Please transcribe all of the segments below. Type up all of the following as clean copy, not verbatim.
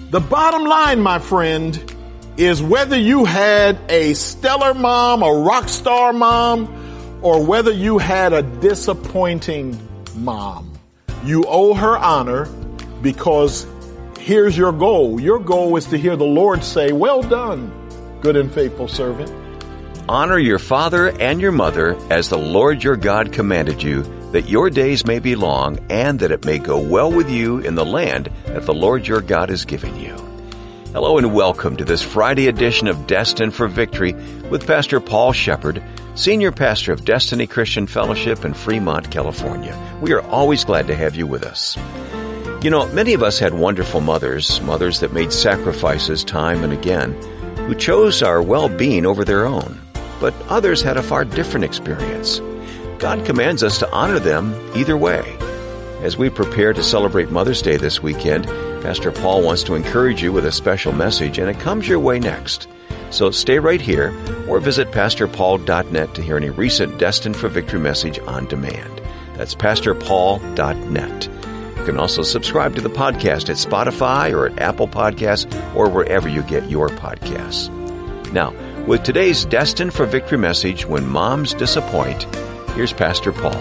The bottom line, my friend, is whether you had a stellar mom, a rock star mom, or whether you had a disappointing mom, you owe her honor, because here's your goal. Your goal is to hear the Lord say, "Well done, good and faithful servant." Honor your father and your mother as the Lord your God commanded you, that your days may be long and that it may go well with you in the land that the Lord your God is giving you. Hello and welcome to this Friday edition of Destined for Victory with Pastor Paul Shepard, Senior Pastor of Destiny Christian Fellowship in Fremont, California. We are always glad to have you with us. You know, many of us had wonderful mothers that made sacrifices time and again, who chose our well-being over their own. But others had a far different experience. God commands us to honor them either way. As we prepare to celebrate Mother's Day this weekend, Pastor Paul wants to encourage you with a special message, and it comes your way next. So stay right here or visit pastorpaul.net to hear any recent Destined for Victory message on demand. That's pastorpaul.net. You can also subscribe to the podcast at Spotify or at Apple Podcasts or wherever you get your podcasts. Now, with today's Destined for Victory message, When Moms Disappoint, here's Pastor Paul.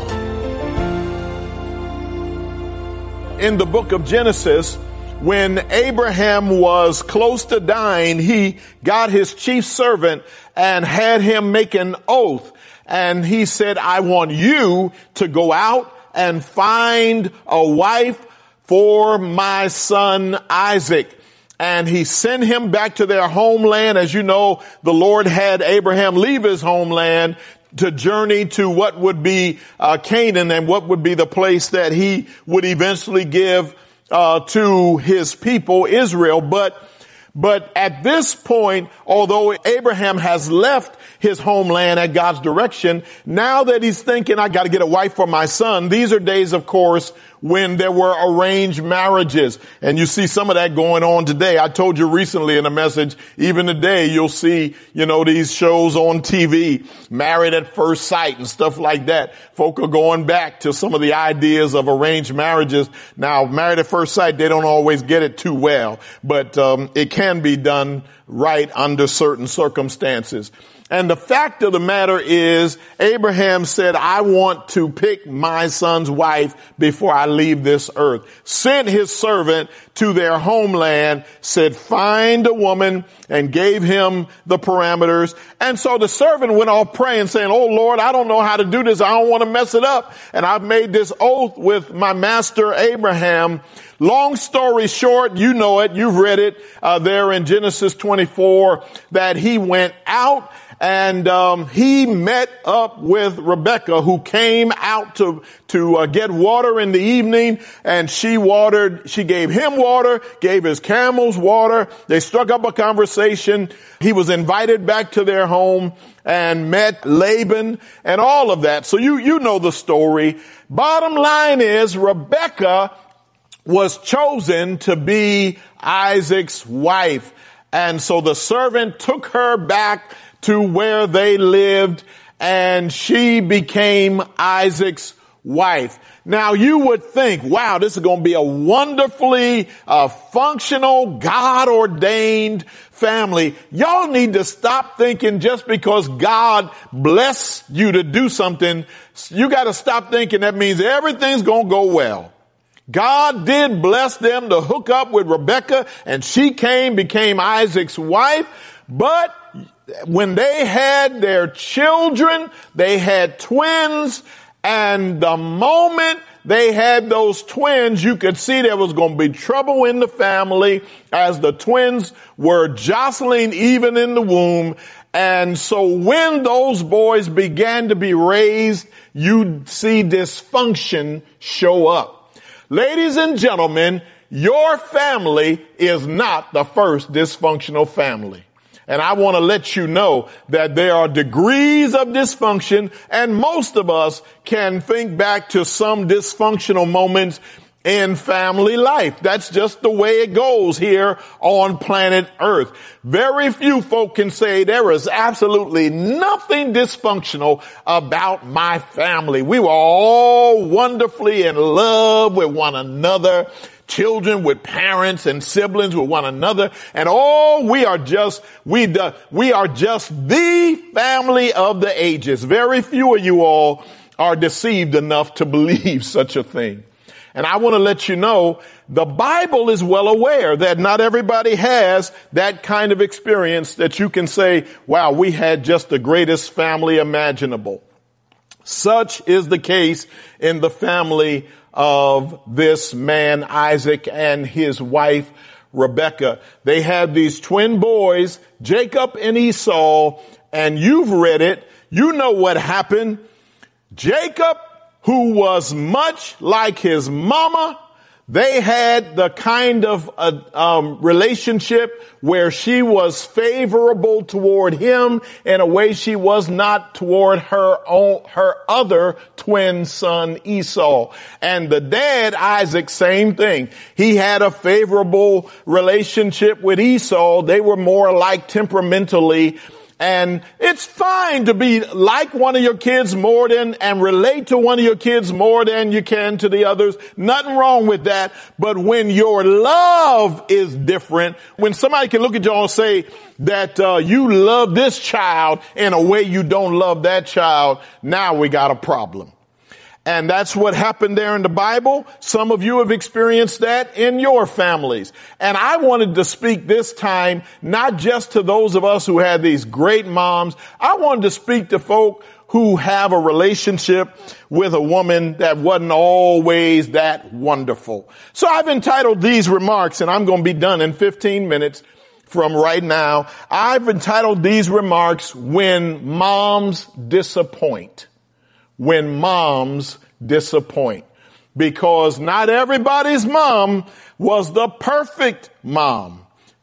In the book of Genesis, when Abraham was close to dying, he got his chief servant and had him make an oath. And he said, "I want you to go out and find a wife for my son Isaac." And he sent him back to their homeland. As you know, the Lord had Abraham leave his homeland to journey to what would be Canaan, and what would be the place that he would eventually give to his people, Israel. But at this point, although Abraham has left his homeland at God's direction, now that he's thinking, "I got to get a wife for my son," these are days, of course, when there were arranged marriages. And you see some of that going on today. I told you recently in a message, even today, you'll see, these shows on TV, Married at First Sight and stuff like that. Folk are going back to some of the ideas of arranged marriages. Now, Married at First Sight, they don't always get it too well, but it can be done right under certain circumstances. And the fact of the matter is, Abraham said, "I want to pick my son's wife before I leave this earth." Sent his servant to their homeland, said, "Find a woman," and gave him the parameters. And so the servant went off praying, saying, "Oh Lord, I don't know how to do this. I don't want to mess it up. And I've made this oath with my master Abraham." Long story short, you know it, you've read it there in Genesis 24, that he went out and he met up with Rebekah, who came out to get water in the evening, and she gave him water, gave his camels water. They struck up a conversation. He was invited back to their home and met Laban and all of that. So you know the story. Bottom line is, Rebekah was chosen to be Isaac's wife. And so the servant took her back to where they lived, and she became Isaac's wife. Now you would think, wow, this is going to be a wonderfully functional, God-ordained family. Y'all need to stop thinking just because God blessed you to do something, you got to stop thinking that means everything's going to go well. God did bless them to hook up with Rebekah, and she became Isaac's wife. But when they had their children, they had twins, and the moment they had those twins, you could see there was going to be trouble in the family, as the twins were jostling even in the womb. And so when those boys began to be raised, you'd see dysfunction show up. Ladies and gentlemen, your family is not the first dysfunctional family. And I want to let you know that there are degrees of dysfunction, and most of us can think back to some dysfunctional moments in family life. That's just the way it goes here on planet Earth. Very few folk can say there is absolutely nothing dysfunctional about my family. We were all wonderfully in love with one another. children with parents and siblings with one another. And we are just the family of the ages. Very few of you all are deceived enough to believe such a thing. And I want to let you know, the Bible is well aware that not everybody has that kind of experience that you can say, wow, we had just the greatest family imaginable. Such is the case in the family of this man, Isaac, and his wife, Rebekah. They had these twin boys, Jacob and Esau, and you've read it. You know what happened. Jacob, who was much like his mama, they had the kind of relationship where she was favorable toward him in a way she was not toward her other twin son Esau. And the dad, Isaac, same thing. He had a favorable relationship with Esau. They were more alike temperamentally. And it's fine to be like one of your kids more than and relate to one of your kids more than you can to the others. Nothing wrong with that. But when your love is different, when somebody can look at you and say that you love this child in a way you don't love that child, now we got a problem. And that's what happened there in the Bible. Some of you have experienced that in your families. And I wanted to speak this time, not just to those of us who had these great moms. I wanted to speak to folk who have a relationship with a woman that wasn't always that wonderful. So I've entitled these remarks, and I'm going to be done in 15 minutes from right now. I've entitled these remarks, When Moms Disappoint. When moms disappoint. Because not everybody's mom was the perfect mom.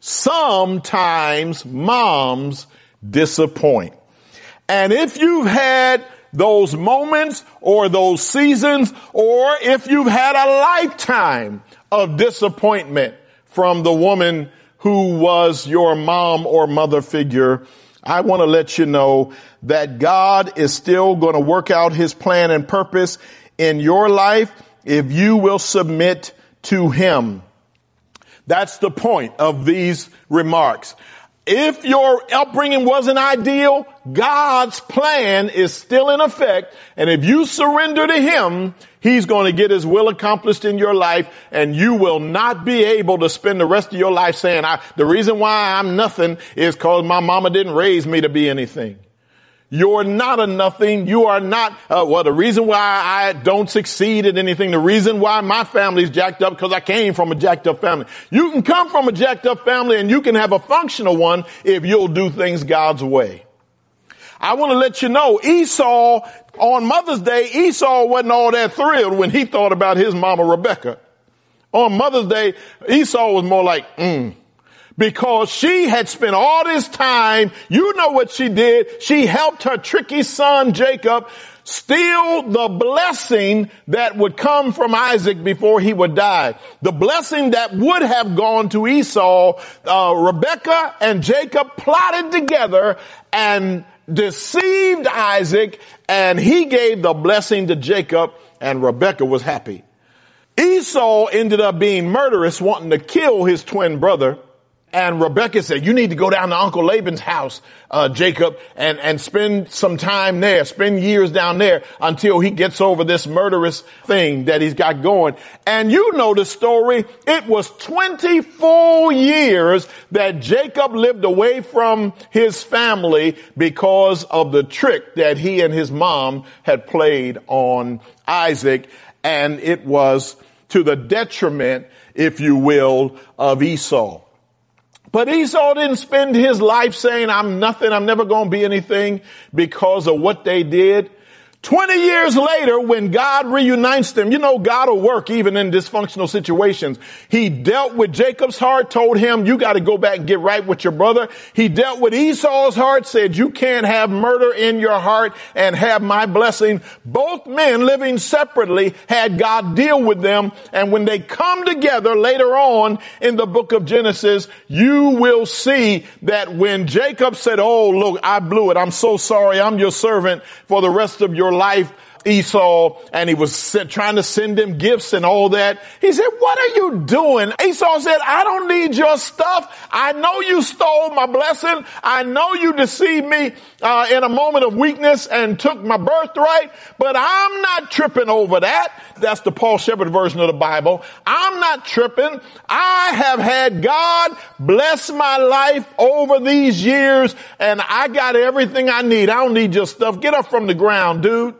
Sometimes moms disappoint. And if you've had those moments or those seasons, or if you've had a lifetime of disappointment from the woman who was your mom or mother figure, I want to let you know that God is still going to work out his plan and purpose in your life if you will submit to him. That's the point of these remarks. If your upbringing wasn't ideal, God's plan is still in effect. And if you surrender to him, he's going to get his will accomplished in your life, and you will not be able to spend the rest of your life saying, the reason why I'm nothing is because my mama didn't raise me to be anything. You're not a nothing. You are not, the reason why I don't succeed at anything, the reason why my family's jacked up, because I came from a jacked up family. You can come from a jacked up family and you can have a functional one if you'll do things God's way. I want to let you know, Esau, on Mother's Day, Esau wasn't all that thrilled when he thought about his mama Rebekah. On Mother's Day, Esau was more like, because she had spent all this time, you know what she did. She helped her tricky son Jacob steal the blessing that would come from Isaac before he would die. The blessing that would have gone to Esau, Rebekah and Jacob plotted together and deceived Isaac, and he gave the blessing to Jacob, and Rebekah was happy. Esau ended up being murderous, wanting to kill his twin brother. And Rebekah said, you need to go down to Uncle Laban's house, Jacob, and spend some time there, spend years down there until he gets over this murderous thing that he's got going. And you know the story. It was 24 years that Jacob lived away from his family because of the trick that he and his mom had played on Isaac. And it was to the detriment, if you will, of Esau. But Esau didn't spend his life saying, I'm nothing, I'm never going to be anything because of what they did. 20 years later, when God reunites them, you know, God will work even in dysfunctional situations. He dealt with Jacob's heart, told him, you got to go back and get right with your brother. He dealt with Esau's heart, said, you can't have murder in your heart and have my blessing. Both men living separately had God deal with them. And when they come together later on in the book of Genesis, you will see that when Jacob said, oh, look, I blew it. I'm so sorry. I'm your servant for the rest of your life. Esau, and he was trying to send him gifts and all that. He said, what are you doing? Esau said, I don't need your stuff. I know you stole my blessing. I know you deceived me in a moment of weakness and took my birthright, but I'm not tripping over that. That's the Paul Shepherd version of the Bible. I'm not tripping. I have had God bless my life over these years, and I got everything I need. I don't need your stuff. Get up from the ground, dude.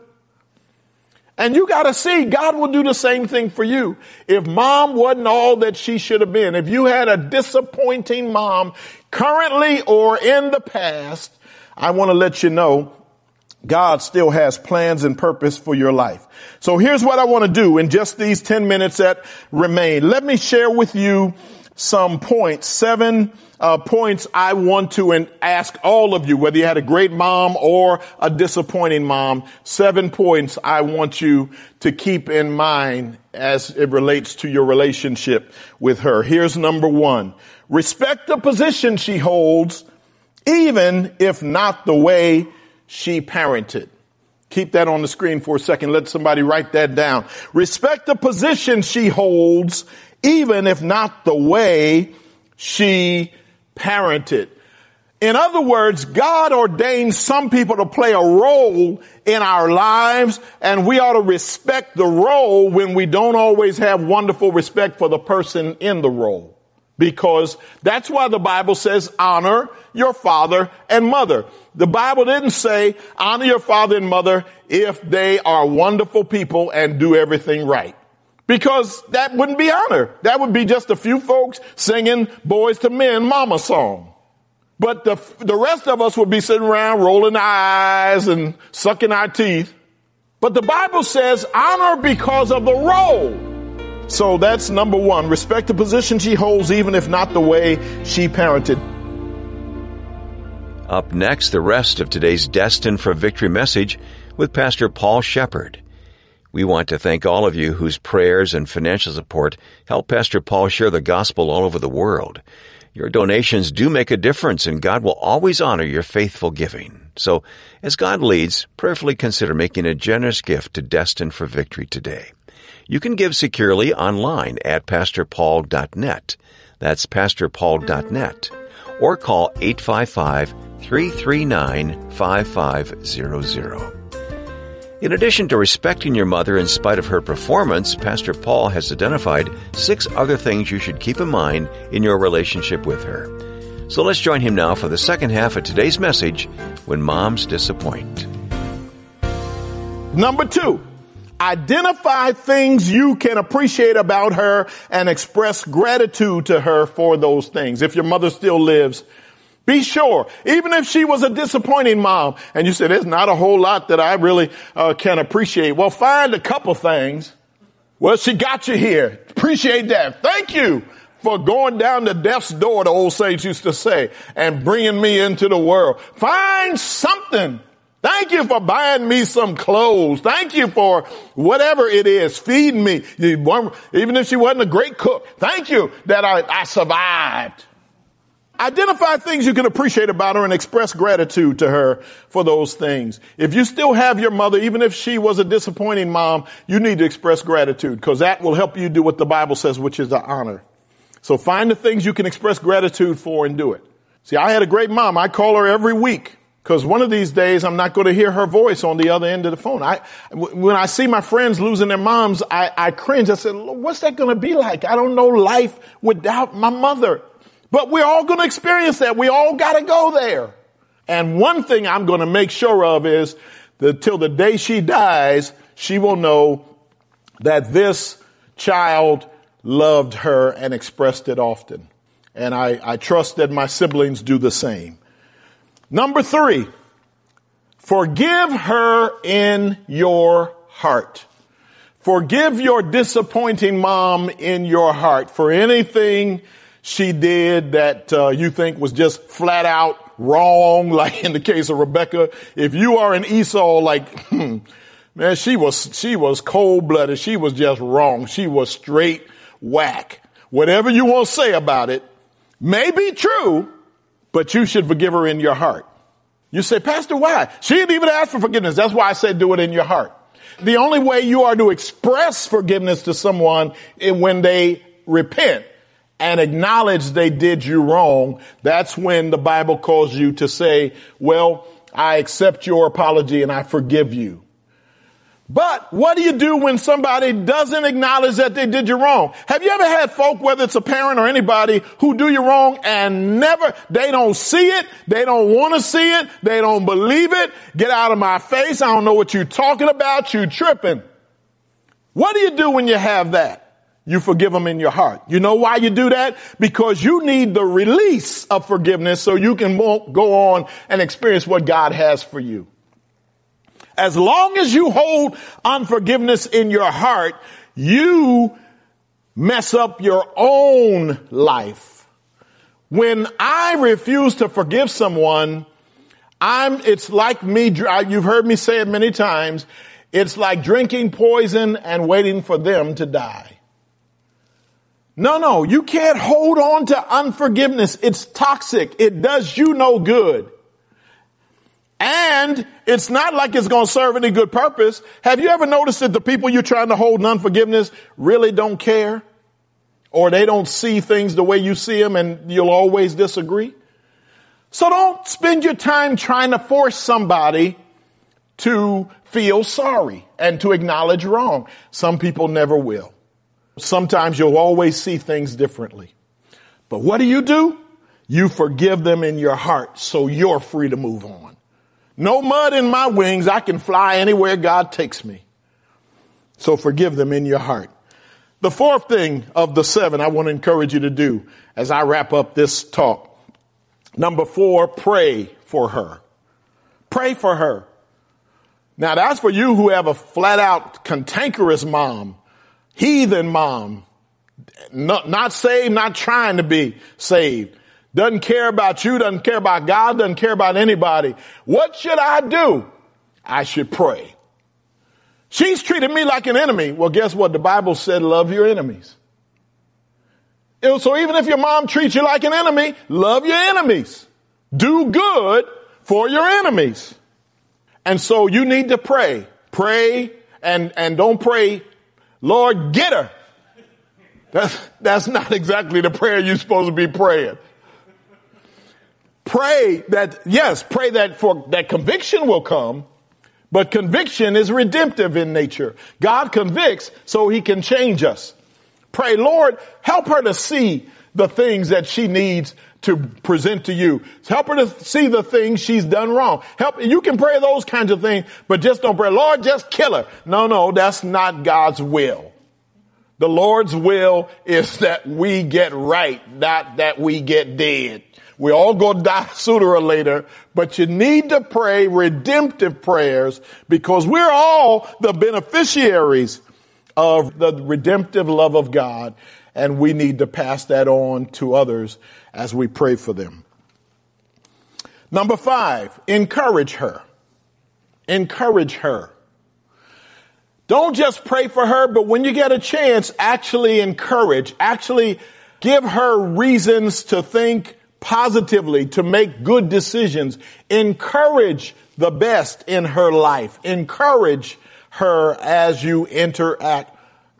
And you got to see, God will do the same thing for you. If mom wasn't all that she should have been, if you had a disappointing mom currently or in the past, I want to let you know God still has plans and purpose for your life. So here's what I want to do in just these 10 minutes that remain. Let me share with you some points, 7 points I want to ask all of you, whether you had a great mom or a disappointing mom, 7 points I want you to keep in mind as it relates to your relationship with her. Here's number 1. Respect the position she holds, even if not the way she parented. Keep that on the screen for a second. Let somebody write that down. Respect the position she holds, even if not the way she parented. In other words, God ordains some people to play a role in our lives, and we ought to respect the role when we don't always have wonderful respect for the person in the role. Because that's why the Bible says, honor your father and mother. The Bible didn't say, honor your father and mother if they are wonderful people and do everything right. Because that wouldn't be honor. That would be just a few folks singing Boys to Men mama song. But the rest of us would be sitting around rolling our eyes and sucking our teeth. But the Bible says honor because of the role. So that's number 1. Respect the position she holds, even if not the way she parented. Up next, the rest of today's Destined for Victory message with Pastor Paul Shepherd. We want to thank all of you whose prayers and financial support help Pastor Paul share the gospel all over the world. Your donations do make a difference, and God will always honor your faithful giving. So, as God leads, prayerfully consider making a generous gift to Destined for Victory today. You can give securely online at pastorpaul.net. That's pastorpaul.net. Or call 855-339-5500. In addition to respecting your mother in spite of her performance, Pastor Paul has identified 6 other things you should keep in mind in your relationship with her. So let's join him now for the second half of today's message, When Moms Disappoint. Number 2, identify things you can appreciate about her and express gratitude to her for those things. If your mother still lives, be sure, even if she was a disappointing mom, and you say, there's not a whole lot that I really can appreciate. Well, find a couple things. Well, she got you here. Appreciate that. Thank you for going down to death's door, the old saints used to say, and bringing me into the world. Find something. Thank you for buying me some clothes. Thank you for whatever it is, feeding me. Even if she wasn't a great cook, thank you that I survived. Identify things you can appreciate about her and express gratitude to her for those things. If you still have your mother, even if she was a disappointing mom, you need to express gratitude, because that will help you do what the Bible says, which is to honor. So find the things you can express gratitude for and do it. See, I had a great mom. I call her every week, because one of these days I'm not going to hear her voice on the other end of the phone. When I see my friends losing their moms, I cringe. I said, what's that going to be like? I don't know life without my mother. But we're all going to experience that. We all got to go there. And one thing I'm going to make sure of is that till the day she dies, she will know that this child loved her and expressed it often. And I trust that my siblings do the same. Number 3, forgive her in your heart. Forgive your disappointing mom in your heart for anything she did that you think was just flat out wrong, like in the case of Rebecca. If you are an Esau, like, man, she was cold-blooded. She was just wrong. She was straight whack. Whatever you want to say about it may be true, but you should forgive her in your heart. You say, Pastor, why? She didn't even ask for forgiveness. That's why I said do it in your heart. The only way you are to express forgiveness to someone is when they repent and acknowledge they did you wrong. That's when the Bible calls you to say, well, I accept your apology and I forgive you. But what do you do when somebody doesn't acknowledge that they did you wrong? Have you ever had folk, whether it's a parent or anybody, who do you wrong and they don't see it, they don't want to see it, they don't believe it? Get out of my face, I don't know what you're talking about, you tripping. What do you do when you have that? You forgive them in your heart. You know why you do that? Because you need the release of forgiveness so you can go on and experience what God has for you. As long as you hold unforgiveness in your heart, you mess up your own life. When I refuse to forgive someone, it's like me, you've heard me say it many times, it's like drinking poison and waiting for them to die. No, you can't hold on to unforgiveness. It's toxic. It does you no good. And it's not like it's going to serve any good purpose. Have you ever noticed that the people you're trying to hold in unforgiveness really don't care? Or they don't see things the way you see them and you'll always disagree? So don't spend your time trying to force somebody to feel sorry and to acknowledge wrong. Some people never will. Sometimes you'll always see things differently. But what do? You forgive them in your heart so you're free to move on. No mud in my wings. I can fly anywhere God takes me. So forgive them in your heart. The fourth thing of the 7 I want to encourage you to do as I wrap up this talk. Number 4, pray for her. Pray for her. Now that's for you who have a flat out cantankerous mom, heathen mom, not saved, not trying to be saved. Doesn't care about you, doesn't care about God, doesn't care about anybody. What should I do? I should pray. She's treated me like an enemy. Well, guess what? The Bible said, love your enemies. So even if your mom treats you like an enemy, love your enemies. Do good for your enemies. And so you need to pray. Pray and don't pray, Lord, get her. That's not exactly the prayer you're supposed to be praying. Pray that that conviction will come, but conviction is redemptive in nature. God convicts so he can change us. Pray, Lord, help her to see the things that she needs to present to you. Help her to see the things she's done wrong. You can pray those kinds of things, but just don't pray, Lord, just kill her. No, that's not God's will. The Lord's will is that we get right, not that we get dead. We all going to die sooner or later, but you need to pray redemptive prayers because we're all the beneficiaries of the redemptive love of God, and we need to pass that on to others as we pray for them. Number 5, encourage her. Encourage her. Don't just pray for her, but when you get a chance, actually encourage. Actually give her reasons to think positively, to make good decisions. Encourage the best in her life. Encourage her as you interact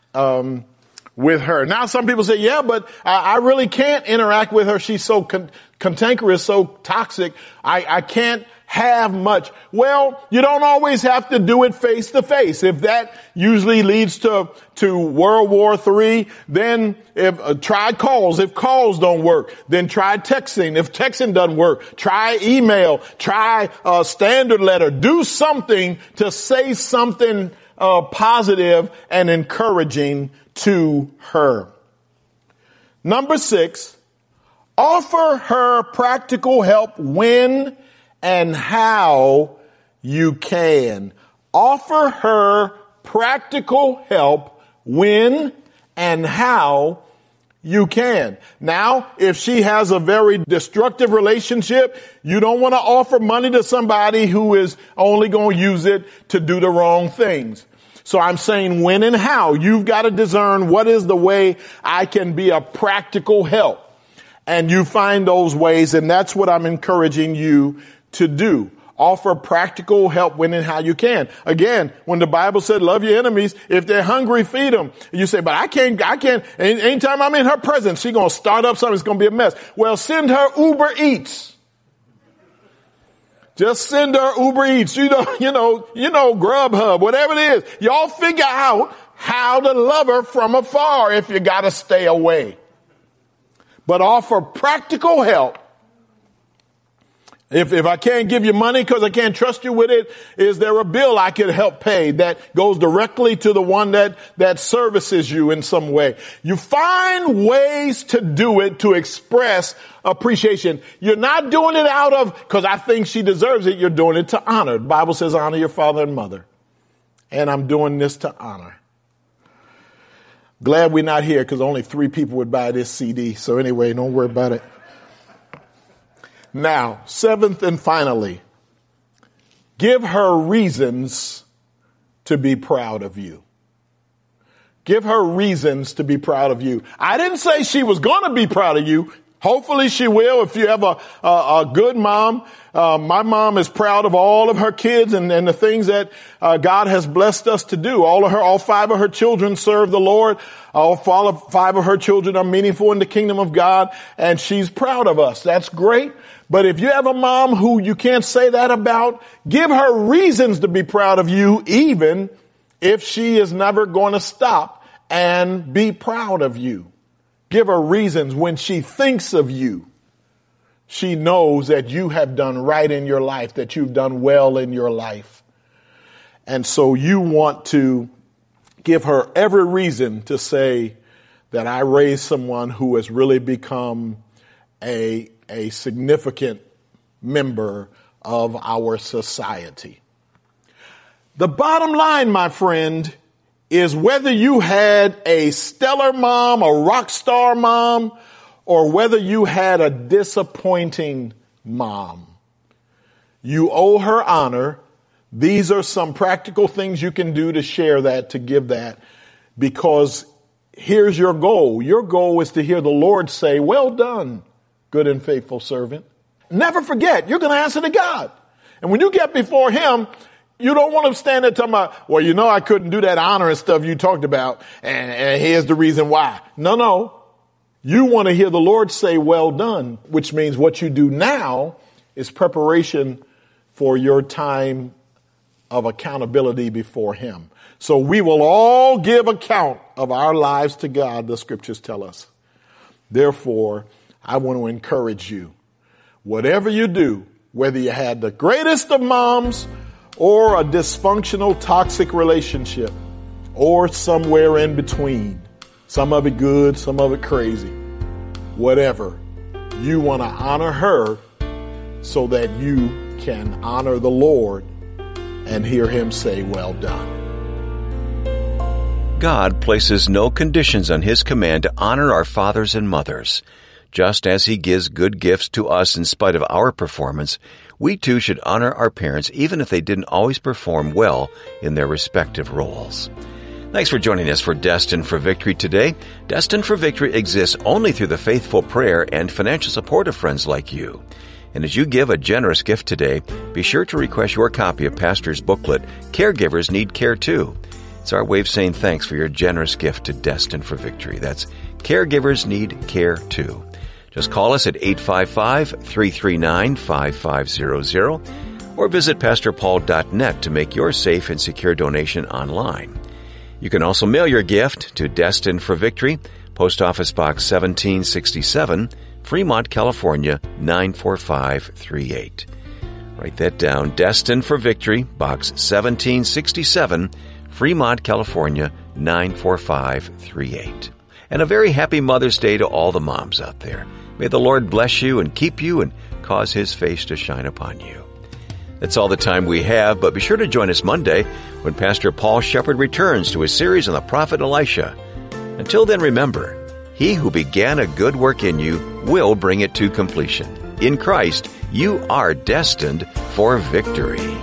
with her. Now, some people say, yeah, but I really can't interact with her. She's so cantankerous, so toxic. I can't have much. Well, you don't always have to do it face to face. If that usually leads to World War III, then try calls. If calls don't work, then try texting. If texting doesn't work, try email, try a standard letter. Do something to say something positive and encouraging to her. Number 6, offer her practical help when and how you can. Offer her practical help when and how you can. Now, if she has a very destructive relationship, you don't want to offer money to somebody who is only going to use it to do the wrong things. So I'm saying when and how. You've got to discern what is the way I can be a practical help. And you find those ways, and that's what I'm encouraging you to do. Offer practical help when and how you can. Again, when the Bible said love your enemies, if they're hungry, feed them. You say, but I can't. Anytime I'm in her presence, she's going to start up something. It's going to be a mess. Well, send her Uber Eats. Just send her Uber Eats. You know, Grubhub, whatever it is. Y'all figure out how to love her from afar if you got to stay away. But offer practical help. If I can't give you money because I can't trust you with it, is there a bill I could help pay that goes directly to the one that services you in some way? You find ways to do it to express appreciation. You're not doing it out of, because I think she deserves it. You're doing it to honor. The Bible says honor your father and mother. And I'm doing this to honor. Glad we're not here because only 3 people would buy this CD. So anyway, don't worry about it. Now, 7th and finally, give her reasons to be proud of you. Give her reasons to be proud of you. I didn't say she was going to be proud of you. Hopefully she will if you have a good mom. My mom is proud of all of her kids and the things that God has blessed us to do. All 5 of her children serve the Lord. All 5 of her children are meaningful in the kingdom of God, and she's proud of us. That's great. But if you have a mom who you can't say that about, give her reasons to be proud of you, even if she is never going to stop and be proud of you. Give her reasons when she thinks of you. She knows that you have done right in your life, that you've done well in your life. And so you want to give her every reason to say that I raised someone who has really become a significant member of our society. The bottom line, my friend, is whether you had a stellar mom, a rock star mom, or whether you had a disappointing mom, you owe her honor. These are some practical things you can do to share that, to give that, because here's your goal. Your goal is to hear the Lord say, well done, good and faithful servant. Never forget, you're going to answer to God. And when you get before him, you don't want to stand there talking about, well, I couldn't do that honor and stuff you talked about, and here's the reason why. No. You want to hear the Lord say, well done, which means what you do now is preparation for your time of accountability before him. So we will all give account of our lives to God, the scriptures tell us. Therefore, I want to encourage you. Whatever you do, whether you had the greatest of moms or a dysfunctional, toxic relationship, or somewhere in between, some of it good, some of it crazy, whatever, you want to honor her so that you can honor the Lord and hear him say, well done. God places no conditions on his command to honor our fathers and mothers. Just as he gives good gifts to us in spite of our performance, we too should honor our parents even if they didn't always perform well in their respective roles. Thanks for joining us for Destined for Victory today. Destined for Victory exists only through the faithful prayer and financial support of friends like you. And as you give a generous gift today, be sure to request your copy of Pastor's booklet, Caregivers Need Care Too. It's our way of saying thanks for your generous gift to Destined for Victory. That's Caregivers Need Care Too. Just call us at 855-339-5500 or visit pastorpaul.net to make your safe and secure donation online. You can also mail your gift to Destined for Victory, Post Office Box 1767, Fremont, California, 94538. Write that down, Destined for Victory, Box 1767, Fremont, California, 94538. And a very happy Mother's Day to all the moms out there. May the Lord bless you and keep you and cause his face to shine upon you. That's all the time we have, but be sure to join us Monday when Pastor Paul Shepherd returns to his series on the prophet Elisha. Until then, remember, he who began a good work in you will bring it to completion. In Christ, you are destined for victory.